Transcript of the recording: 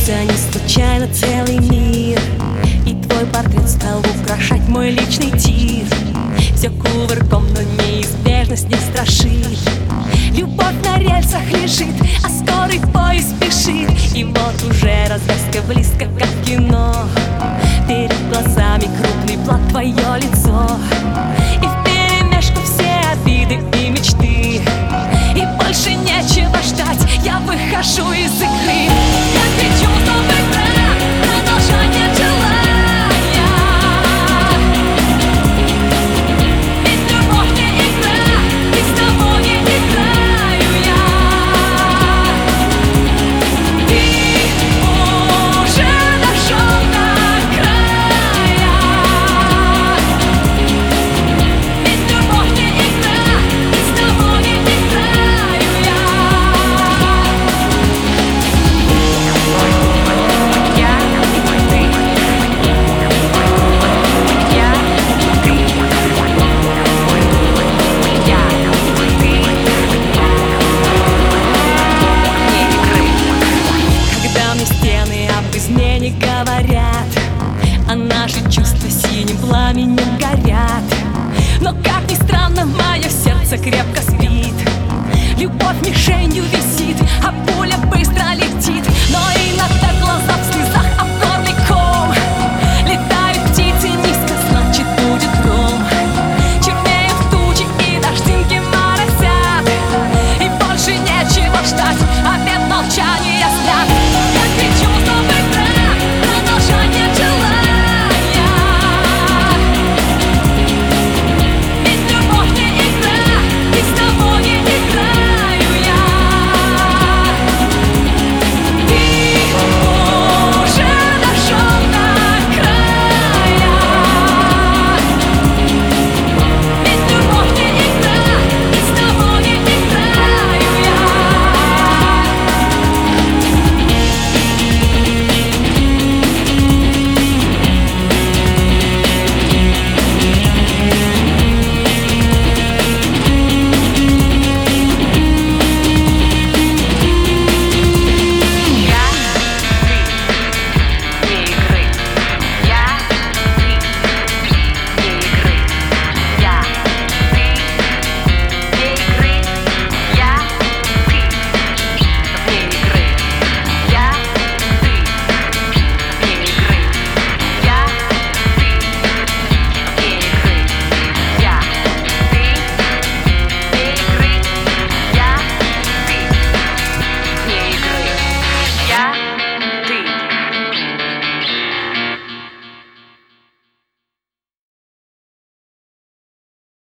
Появился не случайно целый мир, и твой портрет стал украшать мой личный тир. Все кувырком, но неизбежность не страшит. Любовь на рельсах лежит, а скорый поезд спешит. И вот уже развязка близко, как в кино. Перед глазами крупный план, твое лицо. И вперемешку все обиды и мечты. И больше нечего ждать, я выхожу из игры.